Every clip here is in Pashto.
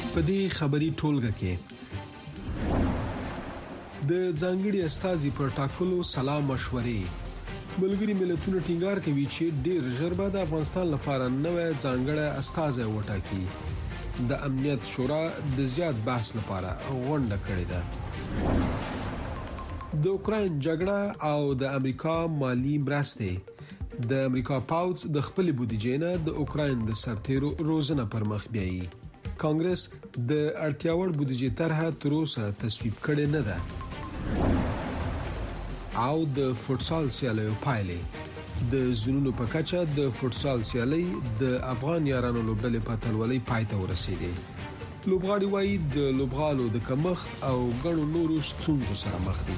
په دې خبري ټولګه کې د ځانګړي استازي پر ټاکلو سلام مشورې ملګری ملتونو ټینګار کوي چې ډېر ژر به د افغانستان لپاره نوې ځانګړی استازی وټاکي د امنیت شورا د زیات بحث لپاره غونډه کړې ده د اوکرين جګړه او د امریکا مالی مرستې د امریکا پاوځ د خپل بودیجې نه د اوکرين د سرتیرو روزنه پر مخ بیایي کانګرس د اړتیاوړ بودیجې طرحه تر اوسه تصویب کړې نه ده او د فوتسال سیالیو پایلې د زونونو په کچه د فوتسال سیالي د افغان یارانو لوبډلې په تلولۍ پای ته ورسېدې لوبغاړي وایي د لوبغالو د کمښت او ګڼو نورو ستونزو سره مخ دي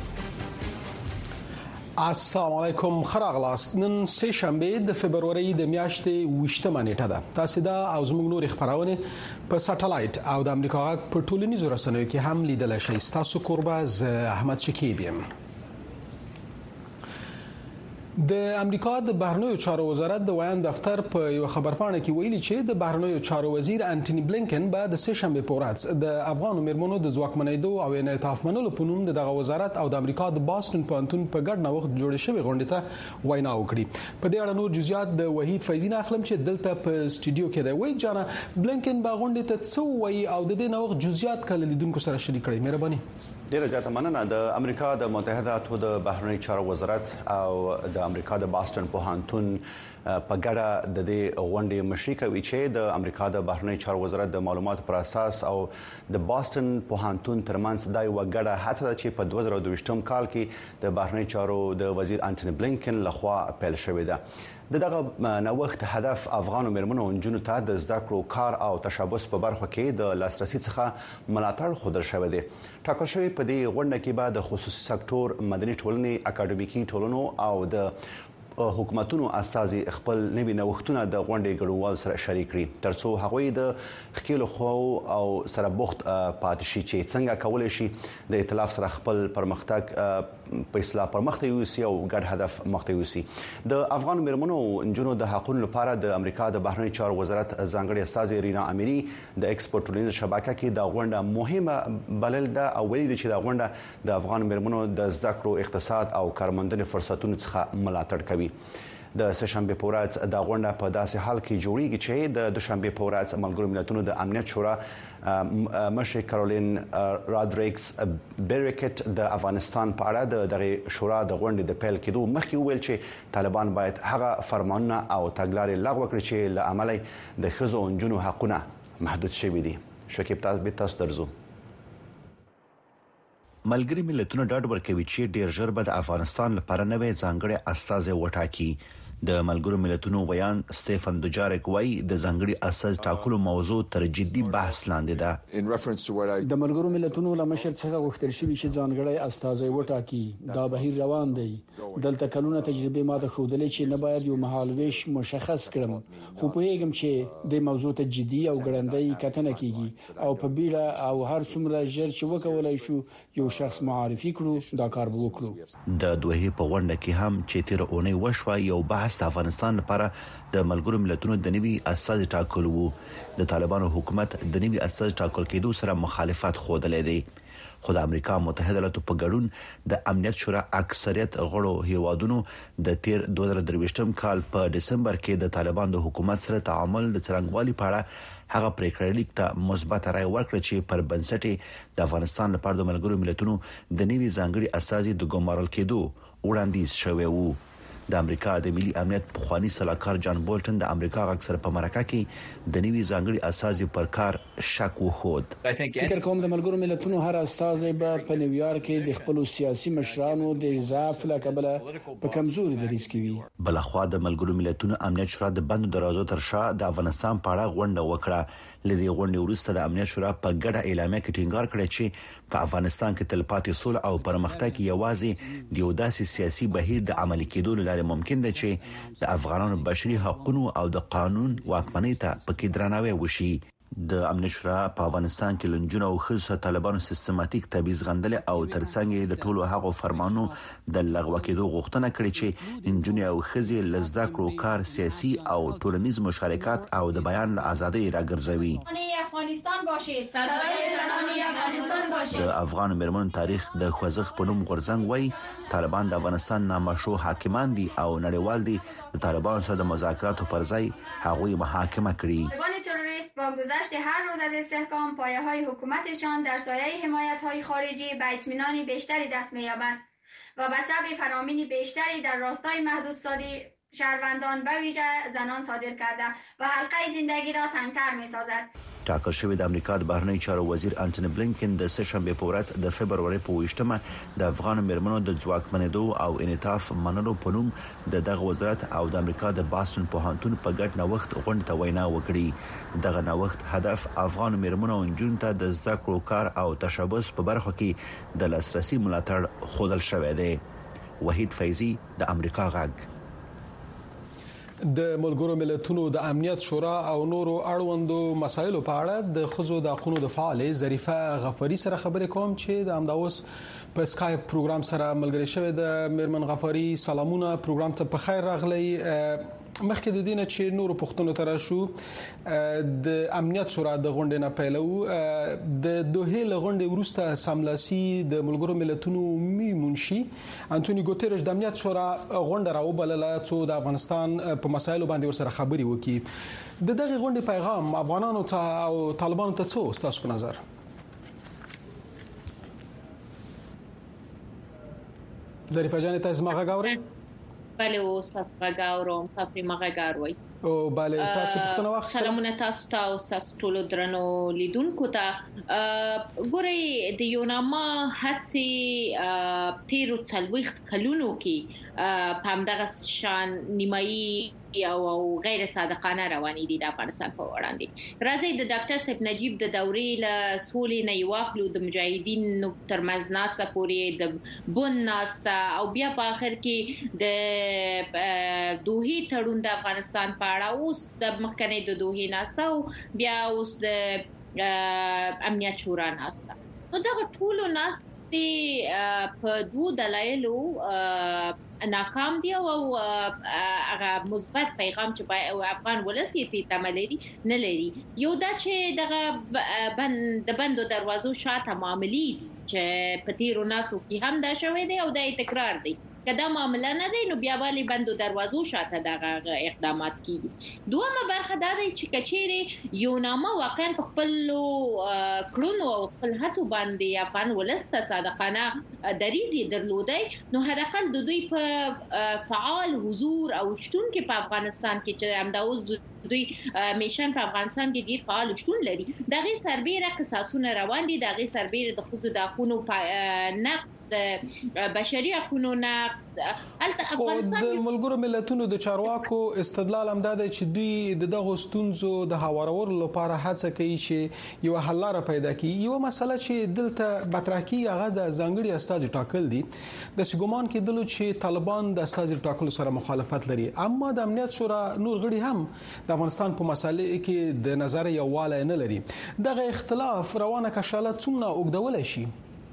السلام علیکم خراغلاست نن سه شنبه د فبرवरी د میاشتې 28 نیټه ده تاسو دا او زموږ نور خبرونه په ساتلایت او د امریکا په ټولنیزو رسنیو کې هم لیدل شي تاسو قربه ز احمد شکیب یم د امریکا د بهرنیو چارو وزارت د ویان دفتر په یو خبرپاڼه کې ویلي چې د بهرنیو چارو وزیر انټونی بلینکن به د سه شنبه په ورځ د افغان میرمنو د ځواکمنېدو او انعطاف منلو په نوم دغه وزارت او د امریکا د باستون پوهنتون په ګډ نوښت جوړ شوی غونډه ته وینا وکړي په دې اړه نور جزئیات د وحید فیضین اخلم چې دلته په سټوډیو کې دی وای جانا بلینکن به غونډه ته څو وی او د دې نوښت جزئیات کله لیدونکو سره شریک کړي مهرباني ډیره زیاته مننه د امریکا د متحده ایالاتو د بهرنی چارو وزارت او د امریکا د باستون پوهنتون په ګډه د دې غونډې مشري کوي چې د امریکا د بهرنی چارو وزارت د معلوماتو پر اساس او د باستون پوهنتون ترمنځ د یو ګډه هڅه ده چې په 2022 کال کې د بهرنی چارو د وزیر انټونی بلینکن لخوا پیل شوې ده دغه نوښت هدف افغان میرمنو او نجونو ته د زده کړو کار او تشبث په برخه کې د لاسرسي څخه ملاتړ خوندل شوی دی ټاکل شوی په دې غونډه کې به د خصوصي سکتور مدني ټولنې اکاډمیکي ټولنو او د حکومتونو اساسي خپل نوي نوښتونه د غونډې ګډونوال سره شریک کړي ترڅو هغوی د خکېلو خو او سره بوخت پاتې شي چې څنګه کولای شي د ائتلاف سره خپل پرمختګ په اصلاح پرمختګ یوسي او ګډ هدف مخته یوسي د افغان میرمنو انجونو د حقوقو لپاره د امریکا د بهرنی چارو وزارت ځانګړي استاذ رینا اميري د ایکسپورټ ټولنیزه شبکه کې د غونډه مهمه بلل ده او ویلي چې د غونډه د افغان میرمنو د زده کړو اقتصاد او کارمندنې فرصتونو څخه ملاتړ کوي د سهشنبه په ورځ د غونډه په داسې حال کې جوړیږي چې د دوشنبه په ورځ ملګرو ملتونو د امنیت شورا مشر کارولین رادریکس بیریکټ د افغانستان په اړه د شورا د غونډې د پیل کېدو مخکې ویل چې طالبان باید هغه فرمانونه او تګلارې لغوه کړي چې له عمله د ښځو او نجونو حقونه محدود شوي دي شکیب تاسو درځو ملګری ملتونه ډاډ ورکوي چې ډیر ژر به د افغانستان لپاره نوې ځانګړي استازي وټاکي د ملګرو ملتونو ویان سټيفن دوجارک وای د ځانګړي اساس ټاکلو موضوع تر جدي بحث لاندې ده د ملګرو ملتونو لمشر څخه غوښتل شوی چې ځانګړي استازي وټاکي دا بهیر روان دی دلته کلونه تجربه ماده خوده چې نه باید یو مهالويش مشخص کړم خو په هیګم چې د موضوع ته جدي او ګړندۍ کتنه کیږي او په بیړه او هر څومره ژر چې وکولای شو یو شخص معرفي کړو دا کار وکړو د دوه په غونډه کې هم چې تیر اونۍ وشو یو بحث د افغانستان لپاره د ملګرو ملتونو د نوي اساس ټاکل وو د طالبانو حکومت د نوي اساس ټاکل کېدو سره مخالفت خوده لیدي خو د امریکا متحده ایالاتو په ګډون د امنیت شورا اکثریت غړو هیوادونو د تیر 2023 کال په دسمبر کې د طالبان د حکومت سره تعامل د څرنګوالي په اړه هغه پریکړه لیک ته مثبت رائے ورکړه چې پر بنسټ د افغانستان لپاره د ملګرو ملتونو د نوي ځانګړي اساسي د ګمارل کېدو وړاندیز شوی وو د امریکا د ملي امنیت پخوانی سلاکار جان بولټن د امریکا اکثر په مرکه کې د نوي ځانګړي اساسي پر کار شک وخود فکر کوم د ملګرو ملتونو هر استازي په نیویارک کې د خپل سیاسي مشرانو د اضافه لکبله په کمزوري دریځ کوي بلخوا د ملګرو ملتونو امنیت شورا د بند دروازو تر شا د افغانستان په اړه غونډه وکړه لدی غونډې وروسته د امنیت شورا په ګډه اعلامیه کې ټینګار کړی چې په افغانستان کې تلپاتې صلح او پرمختګ یوازې د یو داسې سیاسي بهیر د عملي کېدو لپاره ممکن ده چې د افغانانو بشري حقوقو او د قانون واکمنۍ ته پکې درناوی وشي د امنیت شورا په افغانستان کې لنجونه او خصوصا طالبانو سیستماتیک تبعیض غندل او ترڅنګ د ټولو هغو فرمانو د لغوه کېدو غوښتنه کړې چې انجونی او خزي لزدا کړو کار سیاسي او ټولنیز مشارکت او د بیان ازادي راګرځوي. افغانستان باشید صدای زنان افغانستان باشید. د افغان مرمنو تاریخ د خوځښت په نوم غورځنګ وای طالبان د افغانستان نامشروع حاکمان دي او نړیوال دي د طالبانو سره د مذاکراتو پر ځای هغوی محاکمه کړي. با گذشت هر روز از استحکام پایه‌های حکومتشان در سایه حمایت‌های خارجی به اطمینان بیشتری دست می‌یابند و به طبع فرامین بیشتری در راستای محدودسازی شهروندان به ویژه زنان صادر کرده و حلقه زندگی را تنگتر می‌سازد. ټاکل شوی د امریکا د بهرنی چارو وزیر انټونی بلینکن د سهشنبه په ورځ د فبرवरी په 28مه د افغان مرمنو د ځواکمنېدو او انعطاف منلو په نوم د دغه وزارت او د امریکا د باستون پوهنتون په ګډ نوښت غونډه ته وینا وکړي. دغه نوښت هدف افغان مرمنو او جون ته د زده کړو کار او تشبث په برخه کې د لاسرسي ملاتړ خودل شوی دی. وحید فیضی د امریکا غږ. د ملګرو ملتونو د امنیت شورا او نورو اړوندو مسایلو په اړه د خزو د حقوقو د فعال ظریفه غفاری سره خبرې کوم چې د امداوس په اسکایپ پروګرام سره ملګری شوی. د میرمن غفاری سلامونه، پروګرام ته په خیر راغلی. مخکې د دینه چې نورو پښتنو تر شو د امنیت شورا د غونډې نه پیلو د دوه له غونډې وروسته سملاسي د ملګرو ملتونو منشي انټونی ګوتيرش د امنیت شورا غونډه راوبلله چې د افغانستان په مسایلو باندې ورسره خبري وکړي. د دغه غونډې پیغام افغانانو ته او طالبانو ته څه تاسو په نظر؟ ظریفه جان تاسو ما غاوري؟ بله اوس تاسو غاوروم، تاسو ما غاوروي. او بله تاسو پښتنه واخ سلامونه تاسو ته او تاسو ټول درنو لیدونکو ته. ګوري د یوناما هڅه تیرو څلويخت کلونو کې په همدغه شان نیمایي او غیر صادقانه روانې دي د افغانستان په وړاندې. راځي د ډاکټر صاحب نجیب د دورې له سولې نه یواخلو د مجاهدین ترمنځ ناسه پورې د بون ناسه او بیا په اخر کې د دوه تړون د افغانستان په اړه اوس د مخکنی د دوه ناسه او بیا اوس د امنیت شورا ناسه. نو دا ټول ناس په دوه دلایلو ناکام دي او هغه مثبت پیغام چې افغان ولسی ته تملري نه لري. یو دا چې دغه د بندو دروازو شاته معاملې چې په تیرو ناسو کې هم دا شوی دی او دا تکرار دی. کدا معاملہ نه دی نو بیا والی بندو دروازو شاته دغه اقدامات کیږي. دومره برخه دا دی چې کچېره یو نامه واقعا په خپل کړونو او خپل هڅو باندې افغان ولسته صادقانه دریزي درلودای نو هرقل د دوی په فعال حضور او شتون کې په افغانستان کې چې همداوس دوی میشن په افغانستان کې ډیر فعال شتون لري. دغه سربېره قصاصونه روان دي، دغه سربېره د خصوص د حقوقو نقد بشري حقوقو نقض افغانستان د ملګرو ملتونو د چارواکو استدلال هم دا دی چې دوی د دغه ستونزو د هوارولو لپاره هڅه کوي چې یو حل لاره پیدا کړي. یو مسله چې دلته مطرح کیږي هغه د ځانګړي استازي ټاکل دي. د سګومان کې دلو چې طالبان د استازي ټاکلو سره مخالفت لري، اما د امنیت شورا نور غړي هم د افغانستان په مسالې کې د نظر یووالی نه لري. دغه اختلاف روانه کشاله څومره اوږدول شي؟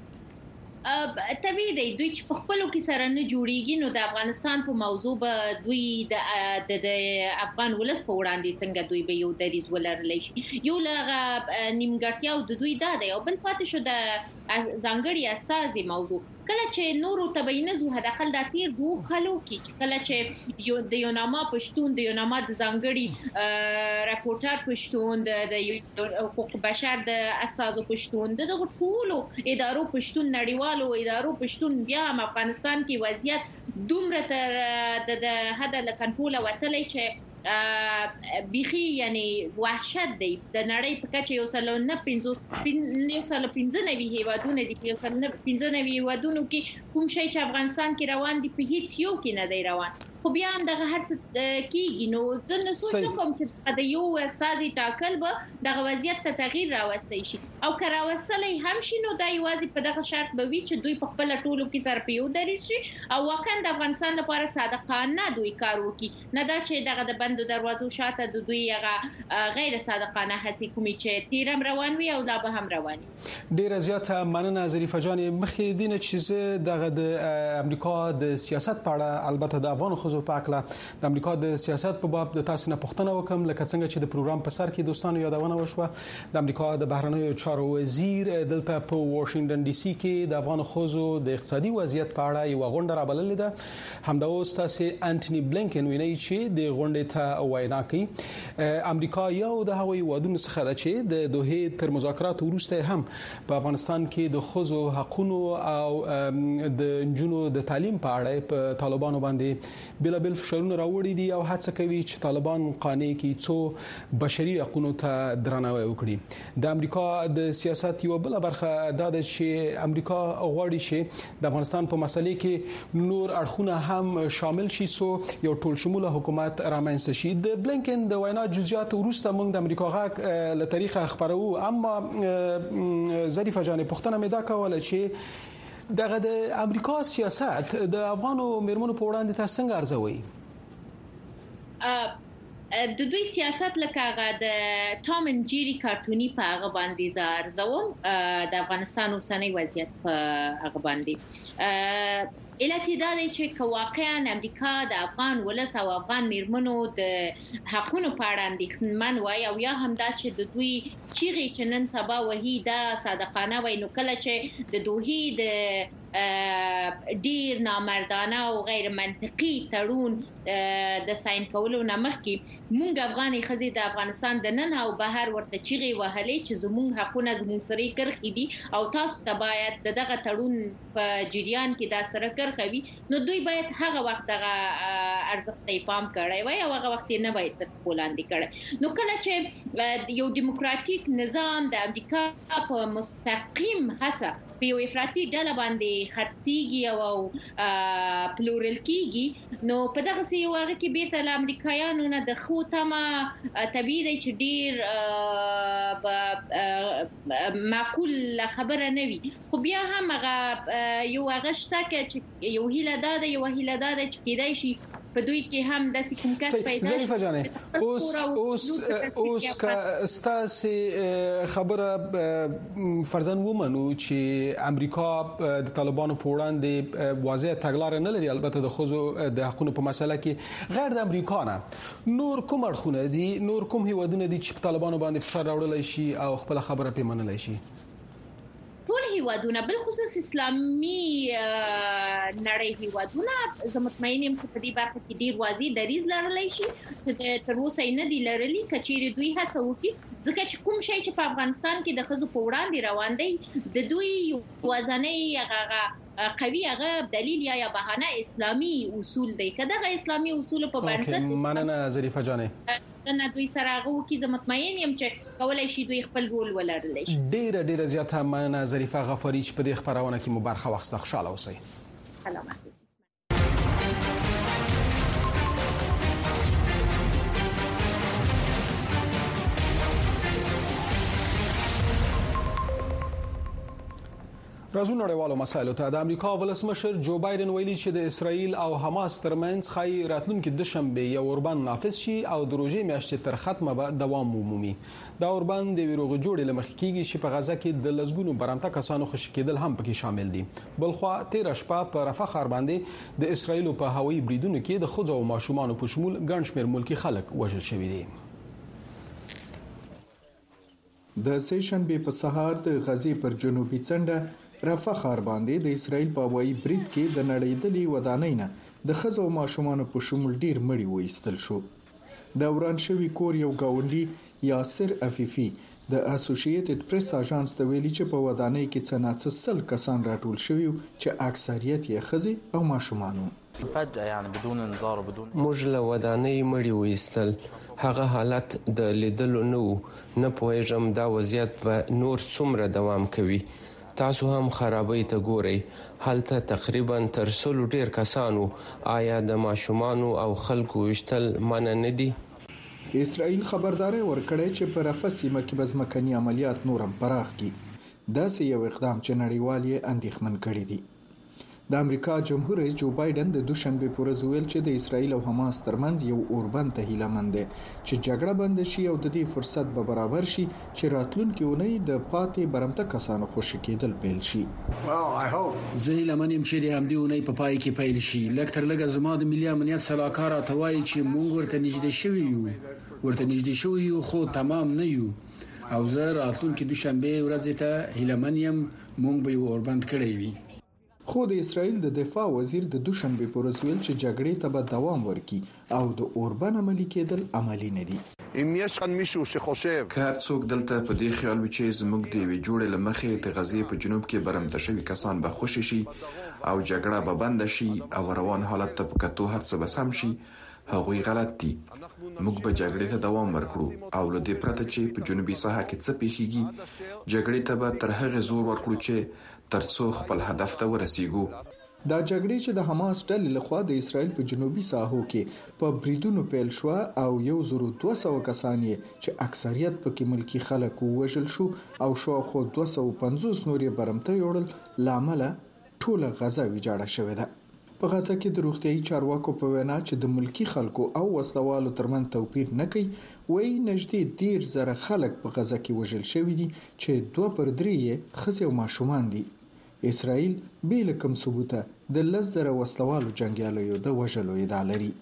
طبیعي دی دوی چې په خپلو کې سره نه جوړیږي نو د افغانستان په موضوع به دوی د افغان ولس په وړاندې څنګه دوی به یو دریز ولرلی شي. یو لغه نیمګړتیا د دوی دا دی او بل پاتې شو د ځانګړي اساسي موضوع. کله چې نورو تبینزو حداقل د تیر دوه کلو کې کله چې د یوناما پښتون د یوناما د ځانګړي راپورټر پښتون د حقوق بشر د اساسو پښتون دغه ټولو ادارو پښتون نړیوالو ادارو پښتون بیا هم افغانستان کې وضعیت دومره تر د حد له کنټرول وتلی چې بيخي یعنی وحشت دی. د نړۍ په کچه یو سل نه 15 هیوادونه دي، یو سل نه 15 هیوادونو کې کوم شی چې افغانستان کې روان دي په هیڅ یو کې نه دی روان. خو بیا هم دغه هر څه کیږي. نو زه نه سوچ کوم چې د یو سازي ټاکل به دغه وضعیت ته تغییر راوستي شي او که راوستلې هم شي نو دا یوازې په دغه شرط به وي چې دوی په خپل ټولو کې سره پیو دریس شي او واقعا د افغانستان لپاره صادقانه دوی کار وکړي، نه دا چې دغه د بندو دروازو شاته د دوی هغه غیر صادقانه هڅې کومي چې تیرم روان وي او لا به هم روان وي. ډیره زیاته مننه ظریفه جان. مخې دینه چې دغه د امریکا د سیاست په اړه البته د افغان خزو په اړه د امریکا د سیاست په باب د تاسو نه پوښتنه وکم، لکه څنګه چې د پروګرام په سر کې دوستانو یادونه وشوه د امریکا د بهرنیو چارو وزیر دلته په واشنگټن ډي سي کې د افغان خزو د اقتصادي وضعیت په اړه یو غونډه رابللې ده. همدا اوس تاسو انټونی بلینکن ویني چې د غونډې ته وینا کوي. امریکا یو د هغوی وادونو څخه ده چې د دوه تر مذاکرات وروسته هم په افغانستان کې د خزو حقوقو او د جنونو د تعلیم په اړه په طالبانو باندې بلابل فشارونه راوړي دي او هڅه کوي چې طالبان قانع کړي څو بشري حقوقو ته درناوی وکړي. د امریکا د سیاست یو بل برخه دا ده چې امریکا غواړي چې د افغانستان په مسلې کې نور اړخونه هم شامل شي سو یو ټول شموله حکومت رامنځته شي. د بلینکن د وینا جزئیات وروسته موږ د امریکا غاک له طریقه خبرو، اما ظریفه جان پښتنه مې دا کوله چې دغه د امریکا سیاست د افغانو میرمنو په وړاندې تاسو څنګه ارزوي؟ د دوی سیاست لکه هغه د ټام اند جيري کارتونی په هغه باندې زارزوم د افغانستان اوسنۍ وضعیت په هغه باندې علت دا دی چې واقعا امریکا د افغان ولس او افغان میرمنو د حقونو په اړه اندېښمن وای او یا هم دا چې د دوی چیغې چې نن سبا وهي دا صادقانه وای، نو کله چې د دوی د ډیر نامردانه او غیر منطقي تړون د ساين کولو نامخ کې مونږ افغاني خزي د افغانستان د نن او بهر ورته چیغې وهلې چې زموږ حقونه زموږ سره کرخې دي او تاسو ته باید دغه تړون په جریان کې دا سره کرخوي، نو دوی باید هغه وخت دغه ارزښت ته پام کړی وای او هغه وخت نه باید تر پولاندې کړی. نو کله چې یو دیموکراتیک نظام د امریکا په مستقیم هڅه په یو افراطي ډله باندې خرڅيږي او پلورل کیږي، نو په دغه سی یو هغه کې بیرته له امریکایانو نه د خو تمه طبيعي دی چې ډیر معقول خبره نه وي، خو بیا هم هغه یو هغه شته چې یو هیله ده چې کېدای شي په دوی کې هم د کوم کس پیدا شي. ظریفه جانې اوس کا ستاسو خبره فرضاً ومنو چې امریکا د طالبانو په وړاندې واضح تګلارې نه لري، البته د خزو د حقوقو په مسله کې غیر د امریکا نه نور کوم اړخونه دي، نور کوم هیوادونه دي چې په طالبانو باندې فشار راوړل شي او خپل خبره پیمنلای شي؟ ټول هیوادونه بالخصوص اسلامي نړۍ هیوادونه زه مطمئن یم چې په دې برخه کې ډیر واضح دریځ لرلی شي چې تر اوسه نه دی لرلی کچېرې دوی هڅه وکړي، ځکه چې کوم شی چې په افغانستان کې د ښځو په وړاندې روان دی د دوی وزنۍ هغه قوي هغه دلیل یا بهانه اسلامي اصول دی. که دغه اسلامي اصول په بنسټ مننه ظریفه جانې نه دوی سره هغه وکړي، زه مطمئن یم چې کولای شي دوی خپل رول ولرلی شي. ډیره زیاته مننه ظریفه غفاری چې په دې خبرونه کې مو برخه واخیسته. خوشاله اوسئ. سلامت. راځو نړیوالو مسایلو ته. د امریکا ولسمشر جو بایدن ویلي چې د اسرایل او حماس ترمنځ خای راتلونکي د شنبه یو اوربند نافذ شي او د روزي میاشتې تر ختمه به دوام ومومي. دا اوربند د ویروغ جوړې لمخ کیږي چې په غزا کې د لزګونو برمته کسانو خوشی کېدل هم پکې شامل دي. بلخوا 13 شپه په رفح ښار باندې د اسرایل په هوایي بریدونو کې د ښځو او ماشومانو په شمول ګڼ شمېر ملکی خلک وژل شوي دي. د سې شنبه په سهار د غزې پر جنوبي څنډه رفح ښار باندې د اسرایل په هوایي برید کې د نړیدلې ودانۍ نه د ښځو او ماشومانو په شمول ډیر مړي وایستل شو. د وران شوی کور یو گاونډي یاسر عفیفي د اسوسییټډ پریس اژانس ته ویلي چې په ودانۍ کې څنګه 100 کسان راټول شوي چې اکثریت یې ښځې او ماشومان وو. فجأة يعني بدون انذار وبدون موږ له ودانۍ مړي وایستل، هغه حالت د لیدلو نه و. نه پوهیږم دا وضعیت به نور څومره دوام کوي. تاسو هم خرابې ته ګورئ. هلته تقریبا تر 100 ډیر کسانو. آیا د ماشومان او خلکو وشتل منع نه دي؟ اسرائیل خبرداري ورکړې چې په رفح سیمه کې بزمکني عملیات نورم پراخ کی. دا سه یو اقدام چې نړیوال یې اندېښمن کړی دی. د امریکا جمهور رئیس جو بایدن د دوشنبه پر ورځ ویل چې د اسرایل او حماس ترمنځ یو اوربند ته هیله مند دي چې جګړه بند شي او د دې فرصت به برابر شي چې راتلونکي اونۍ د پاتې برمته کسانو خوشی کېدل پیل شي. زه هیله من یم چې د همدې اونۍ په پای کې پیل شي. لکه لږه زما د ملي امنیت صلاحکار اتوای چې موږ ورته نږدې شوی یو خو تمام نه یو او زه راتلونکي دوشنبه ورځ ته هیله من یم موږ به یو اوربند کړی وي. خو د اسرائیل د دفاع وزیر د دوشنبه پر ورځ ویل چې جګړې ته به دوام ورکړي او د اوربن عملی کېدل عملی نه دي. که څوک دلته په دې خیال وي چې زموږ د وی جوړې لمخې د غزې په جنوب کې برمته شوي کسان به خوشی شي او جګړه به بند شي او روان حالت ته په کتو هر څه به سم شي، هغوی غلط دي. موږ به جګړې ته دوام ورکړو او له دې پرته چې په جنوبي ساحه کې څه پیښیږي جګړې ته به تر هغه زور ورکړو چې ترڅو خپل هدف ته ورسیږو. دا جګړې چې د حماس ډلې لخوا د اسرائیل په جنوبي ساحو کې په بریدونو پیل شو او 1200 کسان چې اکثریت پکې ملکی خلک وژل شو او شاوخوا 250 نورې برمته یوړل لامل ټوله غزا ویجاړه شوې ده. په غزا کې د روغتيایي چارواکو په وینا چې د ملکی خلکو او وسلوالو ترمن توپیر نه کوي، وایي نږدې 10,000 خلک په غزا کې وژل شوي دي چې 2/3 ښځې او ماشومان دي. اسرائیل بیل کوم ثبوته د 10,000 وسلوالو جنگیالیو د وژلو ادعا لري.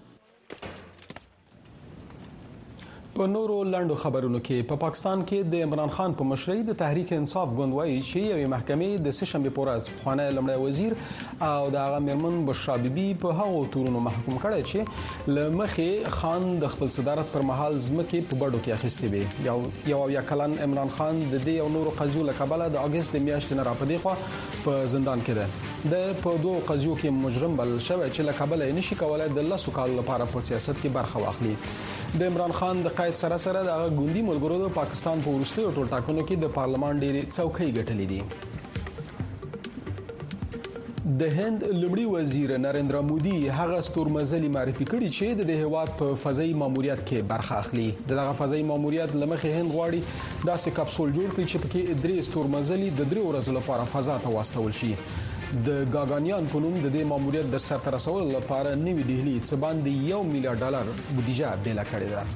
په نورو لاندو خبرونو کې په پاکستان کې د عمران خان په مشرۍ د تحریک انصاف ګوند وایي چې یوې محکمې د سشنبه په ورځ پخوانی لمړی وزیر او د هغه میرمن بشرا بیبي په هغو تورونو محکوم کړی چې لمخې خان د خپل صدارت پر مهال ځمکې په بډو کې اخیستې وي. یو کلن عمران خان د دې او نورو قضیو له کبله د اگست میاشتې نه راپدې خو په زندان کې ده. د په دوه قضیو کې مجرم بلل شوی چې له کبله یې نشي کولای د 10 کالو لپاره په سیاست کې برخه واخلي. د عمران خان د قید سره د ګوندي ملګرو د پاکستان په وروستیو ټولټاکنو کې د پارلمان ډېری څوکۍ ګټلې دي. د هند لومړي وزیر نریندرا مودي هغه ستورمزلي معرفي کړي چې د هیواد په فضایي ماموریت کې برخه اخلي. دغه فضایي ماموریت لمخې هند غواړي داسې کپسول جوړ کړي چې پکې 3 ستورمزلي د 3 ورځو لپاره فضا ته واستول شي. د گاگانیان په نوم د دې ماموریت د سرته رسولو لپاره نوې دهلی څه باندې $1 میلیارډ بودیجه بیل کړې ده.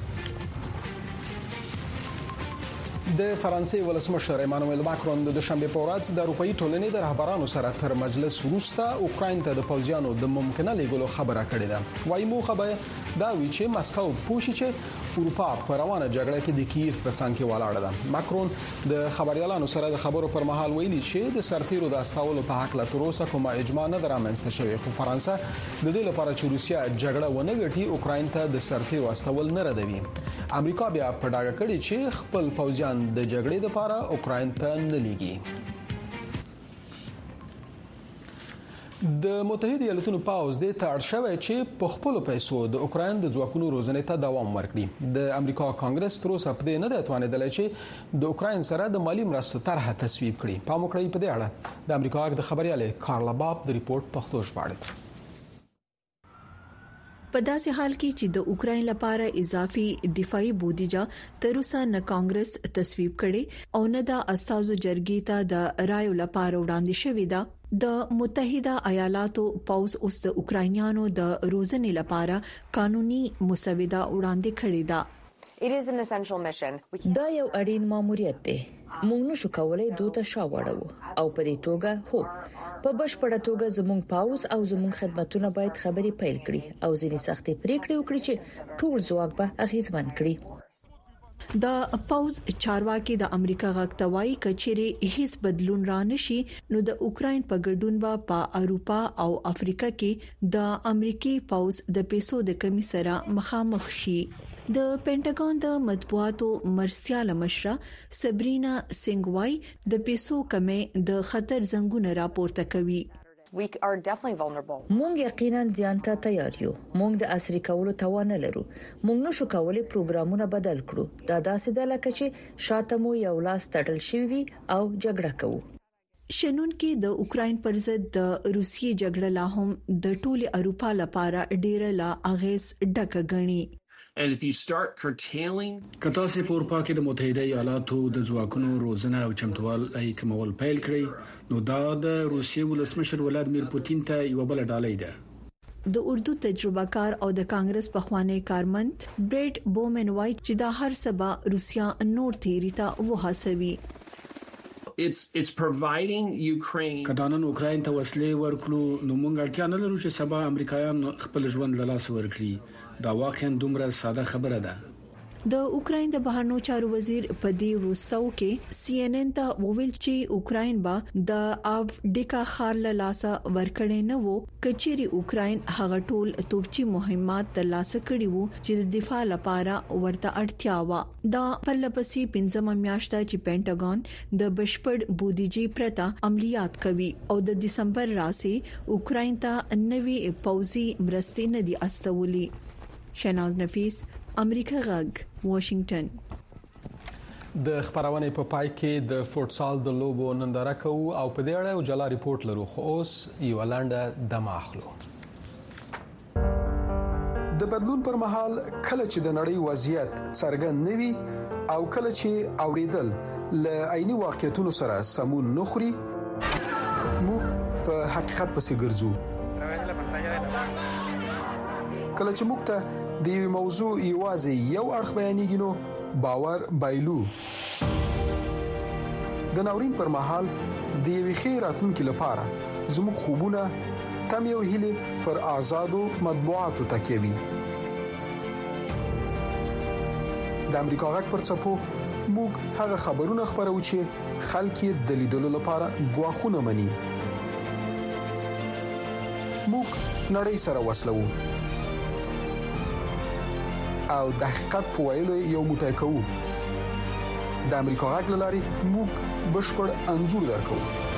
د فرانسې ولسمشر ایمانوئل ماکرون د دوشنبه په ورځ د اروپאי ټولنې د رهبرانو سره تر مجلس وروسته اوکراین ته د پوځیانو د ممکنه لیږلو خبره کړې ده. وايي موخه به دا وی چې مسکو پوښي چې اروپا په روانه جګړه کې د کیف په څنګ کې ولاړه ده. ماکرون د خبريالانو سره د خبرو پر مهال ویلي چې د سرتیرو د استولو په حق لا تر اوسه کومه اجماع نه درامنځته شوې، خو فرانسه د دې لپاره چې روسیا جګړه ونه ګټي اوکراین ته د سرتیرو استول نه ردوي. امریکا بیا په ډاګه کړي چې خپل پوځیان د جګړې لپاره اوکراین ته نه لیږي. د متحده ایالاتونو پاوز د تاړ شوی چې په خپل پیسو د اوکراین د ځواکونو روزنې ته دوام ورکړي. د امریکا کانګرس تر اوسه په دې نه دی توانیدلی چې د اوکراین سره د مالی مرستو طرحه تصویب کړي. پام وکړئ په دې اړه د امریکا د خبريالې کارلا باب د ریپورت پښتو ژباړه. په داسې حال کې چې د اوکراین لپاره اضافي دفاعي بودیجه تر اوسه نه کانګرس تصویب کړي او نه د استازو جرګې ته د رایو لپاره وړاندې شوې ده. د متحده ایالاتو پوز اوس د اوکراینیانو د روزنې لپاره قانوني مسوده وړاندې کړې ده. دا یو اړین ماموریت دی. موږ نشو کولای دوی شا وړو او په دې توګه په بشپړه توګه زموږ پاوز او زموږ خدماتونه باید خبري پیل کړي او ځینې سختې پریکړې وکړي چې ټول ځواک به اغیزمن کړي. د پاوز چارواکي د امریکا غاکتوای کچيري هیڅ بدلون را نشي نو د اوکراین په ګډون په اروپا او افریقا کې د امریکای پاوز د پیسو د کمی سره مخامخ شي. د پینټاګون د مطبوعاتو مرستياله مشره سبرینا سنگوای د پیسو کمی د خطر زنګونه راپورته کوي. مونږ یقینا ځان ته تیار یو. مونږ د عصري کولو توان لرو. مونږ نشو کولای پروګرامونه بدل کړو. دا داسې ده لکه چې شاته مو یو لاس تړل شوی او جګړه کوو. شنن کې د اوکرين پر ضد د روسیې جګړه لا هم د ټوله اروپا لپاره ډیره لا اغیز ډکه غني. کتا سه په اروپا کې د متحده ایالاتو د ځواکونو روزنه او چمتووال کمول پیل کړی نو دا د روسیې ولسمشر ولادمیر پوتین ته یو بل ډالۍ ده. د اردو تجربه کار او د کانګرس پخوانی کارمند بریډ بومن وایي چې دا هر سبا روسیا نور تیری ته وهڅوي. It's providing Ukraine کدانن اوکراین ته وسلې ورکړو نو موږ اړتیا نه لرو چې سبا امریکایان خپل ژوند له لاس ورکړي. دا واقعا دومره ساده خبره ده. د اوکراین د بهرنیو چارو وزیر په دې وروستاو کې سی ان ان ته وویل چې اوکراین به د افډیکا خار له لاسه ورکړې نه وو کچېری اوکراین هغه ټول توپچی مهمات د لاسه کړی وو چې د دفاع لپاره ورته اړتیا و. دا پرلپسې 15 میاشته چې پینټاګون د بشپړ بودیجې پرته عملیات کوي او د دسمبر راسي اوکراین ته نوي پوځي مرستې نه دي استولي. شناز نفیس، امریکا غږ، واشنگټن. د خبرونه په پای کې د فوټسال د لوبو ننداره کوو او په دې اړه یو جلا ریپورت لرو خو اوس یو لنډه دمه اخلو. د بدلون پر مهال کله چې د نړۍ وضعیت څرګند نوي او کله چې اوریدل ل عیني واقعیتونو سره سمون نخري موږ په حقیقت پسې ګرځو. کله چې موږ ته د یو موضوع یوازې یو اړخ بیانېږي نو باور بایلو. د ناورین پر مهال د یوې خیر راتلونکو لپاره زموږ خوبونه تم یو هیله پر آزادو مطبوعاتو تکیوي. د امریکا غږ پر څپو موږ هغه خبرونه خبرو چې خلک د لیدلو لپاره غواخونه مني. موږ نړۍ سره وصلو او د حقیقت په ویلو یو موټی کوو. د امریکا غږ لاري موږ بشپړ انزور درکو.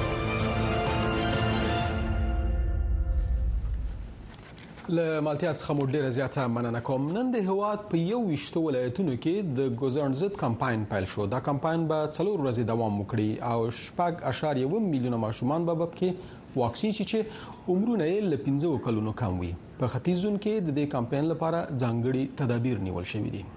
له مالتیا څخه مو ډیره زیاته مننه کوم. نن د هواد په 21 ولایتونو کې د ګوزرن ضد کمپاین پیل شو. دا کمپاین به 4 ورځې دوام وکړي او 4.1 میلیونه ماشومان به پکې واکسین شي چې عمرونه یې له 15 کلونو کم وي. په ختیځ زون کې د دې کمپاین لپاره ځانګړي تدابیر نیول شوي دي.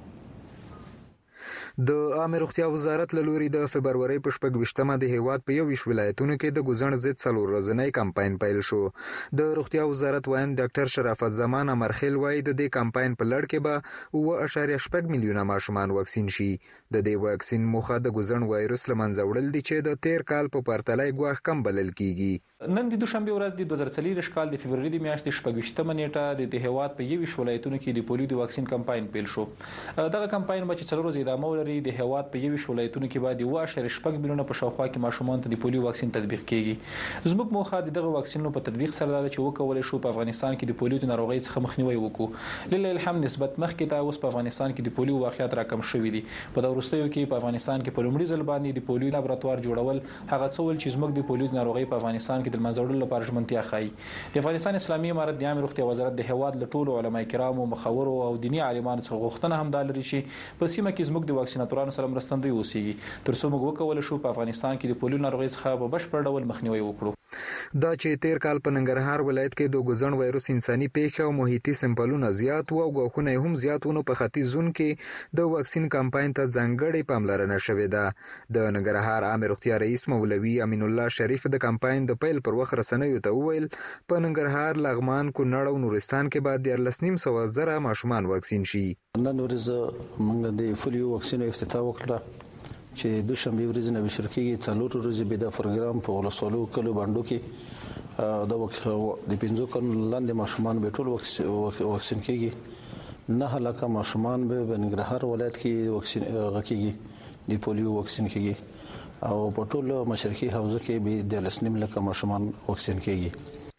د عامه روغتیا وزارت له لوري د فبرवरी په 28مه د هیواد په 21 ولایتونو کې د ګوزن ضد 4 ورځنی کمپاین پیل شو. د روغتیا وزارت وایي ډاکټر شرافت زمان امرخیل وایي د دې کمپاین په لړ کې به 2.8 میلیونه ماشومان واکسین شي. د دې واکسین موخه د ګوزن وایرس لمنځه وړل دي چې د 13 کال په پرتلای ګواښ کم بلل کیږي. نن د دوشنبه ورځ د 2024 کال د فبرवरी د میاشتې 28مه نیټه د هیواد په 21 ولایتونو کې د پولیو د واکسین کمپاین پیل شو. دغه کمپاین به 4 ورځې ادامه ولري. د هیواد په 21 ولایتونو کې باید 1.8 میلیونه په شاوخوا کې ماشومان ته د پولیو واکسین تطبیق کیږي. زموږ موخه دغه واکسینونو په تطبیق سره ده چې وکولای شو په افغانستان کې د پولیو د ناروغۍ څخه مخنیوي وکړو. لله الحمد نسبت مخکې ته اوس په افغانستان کې د پولیو واقعیت راکم شوې دي. په دا وروستیو کې په افغانستان کې په لومړي ځل باندې د پولیو لابراتوار جوړول هغه څه ول چې زموږ د پولیو د ناروغۍ په افغانستان کې د منځوړلو لپاره ژمنتیا ښيي. د افغانستان اسلامي امارت د عامه روغتیا وزارت د هیواد له ټولو علما کرامو مخورو او دینی عالمانو څخه غوښتنه هم ده لري چې په سیمه کې زموږ د واکسیناتورانو سره مرستندوی اوسېږي ترڅو موږ وکولای شو په افغانستان کې د پولیو ناروغۍ څخه په بشپړ ډول مخنیوي وکړو. دا چې 13 کال په ننګرهار ولایت کې د ګوزن وایرس انساني پیښه او محیطي سمپلونه زیات او غوښنه هم زیاتونه په ختیځ زون کې د واکسین کمپاین ته ځانګړې پاملرنه شوې ده. د ننګرهار عامه روغتیا رئیس مولوي امین الله شریف د کمپاین د پیل پر وخت رسنیو ته وویل په ننګرهار، لغمان، کونړ او نورستان کې بعد 13,900 ماشومان واکسین شي. نن ورځ موږ د پولیو واکسین افتتاح وکړه چې دوشنبه ورځ نه بشرکیږي 4 ورځې به د پروګرام په ولسوالو کلو باندې کې د 15 کلونو لاندې ماشومان به ټول واکسین کیږي. 9 لکه ماشومان به ننګرهار ولایت کې واکسین غکیږي د پولیو واکسین کیږي او په ټول مشرقي حوزه کې به 13 لکه ماشومان واکسین کیږي.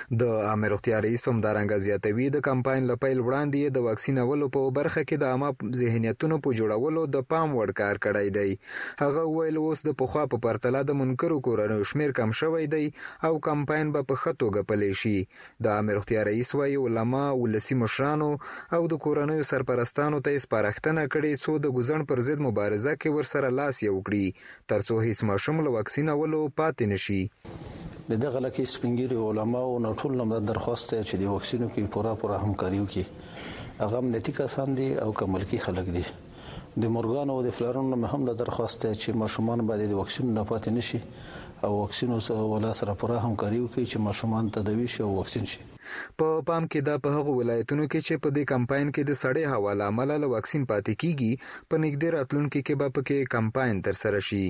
د عامه روغتیا رئیس هم دارنګ زیاتوي د کمپاین لپاره وړاندې د واکسین اولو په برخه کې د عامه ذهنیتونو په جوړولو د پام وړ کار کړی دی. هغه ویل اوس د پخوا په پرتله د منکرو کورونو شمیر کم شوی دی او کمپاین به په خطوګه پلي شي. د عامه روغتیا رئیس وايي علما ولسی مشرانو او د کورونو سرپرستانو ته سپارښتنه کړې څو د ګزن پر ضد مبارزه کې ورسره لاس یو کړي ترڅو هیڅ ماشوم له واکسین اولو پاتې نشي. د دغه لکه سپینګری علما او ټول نوم درخواست چې د واکسینو کې پوره همکاري وکړي. هغه امنیتي کسان دي او کملکی خلک دي. د مورګان او د فلارون هم له درخواست چې ماشومان باندې د واکسین نه پاتې نشي او واکسینو ولا سره پوره همکاري وکړي چې ماشومان تداوي شي او واکسین شي. په پام کې دا په هغه ولایتونو کې چې په دې کمپاین کې د سړې هوا له امله له واکسین پاتې کیږي په نږدې راتلونکي کې به پکې کمپاین ترسره شي.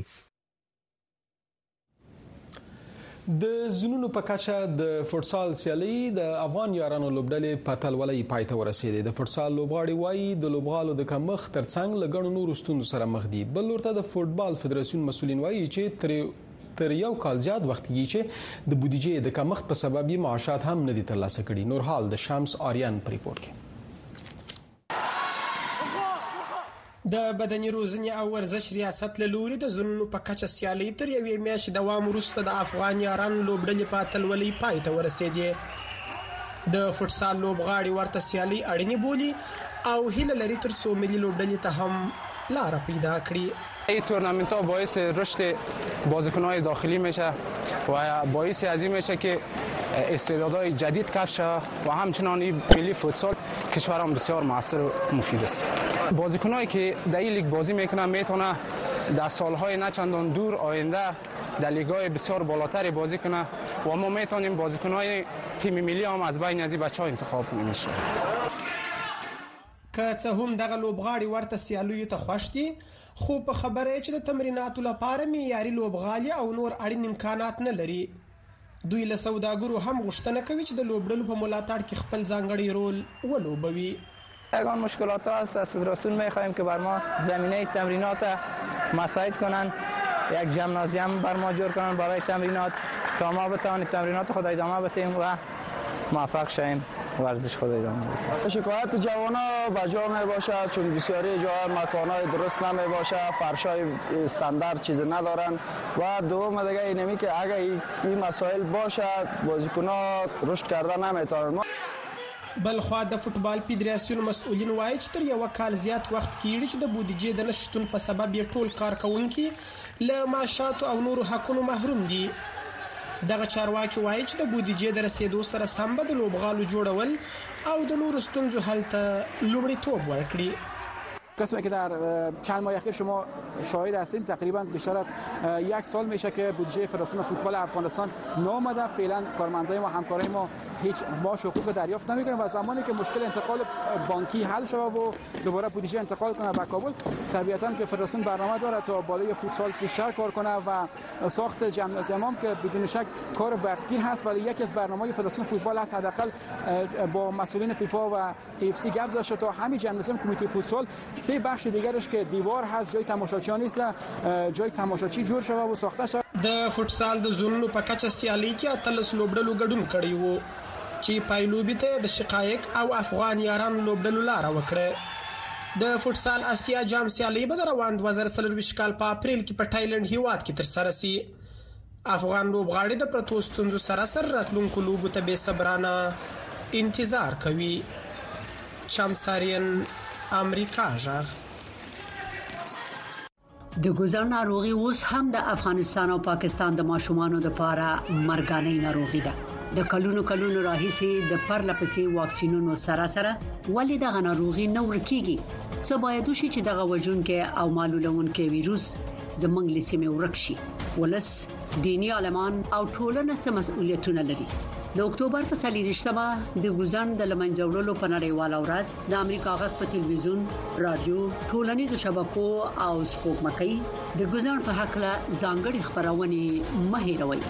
د زنونو په کچه د فوټسال سیالي د افغان یارانو لوبډلې په اتلولۍ پای ته ورسېدې. د فوټسال لوبغاړي وایي د لوبغالو د کمښت ترڅنګ له ګڼو نورو ستونزو سره مخ دي. بل ورته د فوټبال فدراسیون مسؤلین وایي چې تر یو کال زیات وخت کېږي چې د بودیجې د کمښت په سبب یې معاشات هم نه دي ترلاسه کړي. نور حال د شمس آریان په ریپورت کې. د بدني روزنې او ورزش ریاست له لوري د زنونو په کچه سیالي تر یوې میاشتې دوام وروسته د افغان یارانو لوبډلې په اتلولۍ پای ته ورسېدې. د فوټسال لوبغاړي ورته سیالي اړینې بولي او هیله لري ترڅو ملي لوبډلې ته هم لار پیدا کړي. این تورنمنت ها باعث رشد بازیکن‌های داخلی میشه و باعث از این میشه که استعدادهای جدید کشف شود و همچنان این ملی فوتسال کشورم بسیار موثر و مفید است. بازیکن‌هایی که در این لیگ بازی میکنن میتونه در سالهای نه چندان دور آینده در لیگ‌های بسیار بالاتری بازی کنه و ما میتونیم بازیکن‌های تیم ملی هم از بین از این بچه‌ها انتخاب نمیشه. که څه هم دغه لوبغاړي ورته سیالیو ته خوښ دي خو په خبره چې د تمریناتو لپاره معیاري لوبغالي او نور اړین امکانات نه لري. دوی له سوداګرو هم غوښتنه کوي چې د لوبډلو په ملاتړ کې خپل ځانګړی رول ولوبوي. یگان مشکلات هست از فدراسیون می‌خواهیم که بر ما زمینه تمرینات مساعد کنن، یک ژیمنازیوم بر ما جور کنن برای تمرینات تا ما بتوانیم تمرینات خود ادامه بدیم و موفق شویم ورزش خود ادامه بدیم. شکایت جوانا بجا می باشد چون بسیاری جاها مکان‌های درست نمی باشد، فرش‌های استاندارد چیز ندارن و دوم دیگه اینمی که اگه این مسائل باشد بازیکن‌ها رشد کردن نمیتونن. بلخوا د فوټبال فدراسیون مسؤلین وایي چې تر یو کال زیات وخت کېږي چې د بودیجې د نشټون په سبب یې ټول کارکونکي له معاشاتو او نورو حقونو محروم دي. دغه چارواکي وایي چې د بودیجې د رسیدو سره سم به د لوبغالو جوړول او د نورو ستونزو حل ته لومړیتوب ورکړي. قسمی که در چند ماه اخیر شما شاهد هستین تقریبا بیشتر از یک سال میشه که بودجه فدراسیون فوتبال افغانستان نامده. فعلا کارمندای ما همکارای ما هیچ معاش و حقوق دریافت نمیکنن و زمانی که مشکل انتقال بانکی حل شود و دوباره بودجه انتقال کنه به کابل طبیعتا که فدراسیون برنامه داره تا بالای فوتسال بیشتر کار کنه و ساخت ژیمنازیوم که بدون شک کار وقتگیر هست ولی یکی از برنامه‌های فدراسیون فوتبال هست حداقل با مسئولین فیفا و اف سی گپ زده تا همین ژیمنازیوم کمیته فوتسال سه بخش دیگرش که دیوار هست جای تماشاچیان نیست جای تماشاچی جوړ شوی و ساخته شوی. د فوتسال د زونونو په کچه سیالي کې اتلس لوبډلو ګډون کړی وو چې پایلوبي ته د شقایق او افغان یارانو لوبډلو لار وکړه. د فوتسال اسیا جام سیالي به روان 2023 کال په اپریل کې په تایلند هیواد کې ترسره شي. افغان لوبغاړي د پروتو ستونزو سره سره راتلونکو لوبو ته به صبرانه انتظار کوي. شمسارین امریکا ژغ. د ګوزر ناروغي اوس هم د افغانستان او پاکستان د ماشومانو لپاره مرګانه ناروغي ده. د کلونو راهیسې د پرلپسې واکسینونو سره ولې د ناروغي نور کیږي څه باید وشي چې دغه وژونکې او معلولونکې ویروس زموږ لسیمه ورک شي. ولس دینی عالمان او ټولنه سم مسؤلیتونه لري. د اکتوبر په 23مه د ګوزن د لمنځوړلو په نړیواله ورځ د امریکا غږ په ټلویزیون، رادیو، ټولنیزو شبکو او سپوږمکۍ د ګوزن په حق له ځانګړي خبرونه مه هېروئ.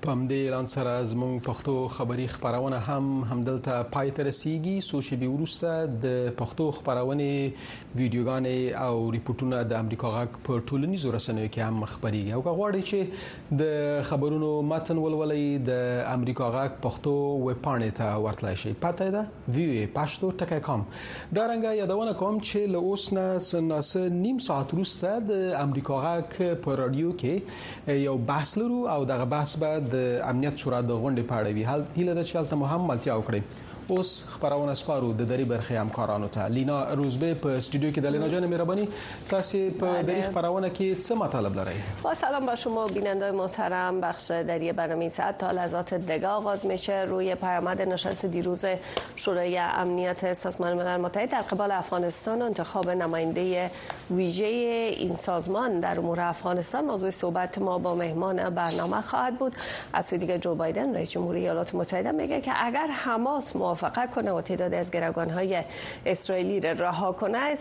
په همدې اعلان سره زموږ پښتو خبري خبرونه هم دلته پای ته رسیدي. څو شېبې وروسته د پښتو خبرونه ویډیوګانې او ریپورتونه د امریکا غږ په ټولنیزو رسنیو کې هم خبريږي. او غواړئ چې د خبرونو متن ولولئ د امریکا غږ پښتو ویب پاڼې ته ورتلای شئ. پته ده voa.pashto.com. دا رنګه یادونه کوم چې له اوس نه نیم ساعت وروسته د امریکا غږ په رادیو کې یو بحث لرو او دغه بحث بعد د امنیت شورا د غونډې په اړه وی حال هیله د چالت محمد تیا وکړي. اوس خبرونه سپارو د دری برخه همکارانو ته. لینا روزبه په استودیو کې د لینا جان مهربانی تاسو په دری خبرونه کې څه مطالب لرئ؟ با سلام با شما بینندگان محترم. بخش دری برنامه ساعت تا لحظات دیگه آغاز میشه. روی پیامد نشست دیروز شورای امنیت سازمان ملل متحد در قبال افغانستان و انتخاب نماینده ویژه این سازمان در امور افغانستان موضوع صحبت ما با مهمان برنامه خواهد بود. از سوی دیگه جو بایدن رئیس جمهوری ایالات متحده میگه که اگر حماس موافقت کنه و تعداد از گروگان‌های اسرائیلی را رها کنه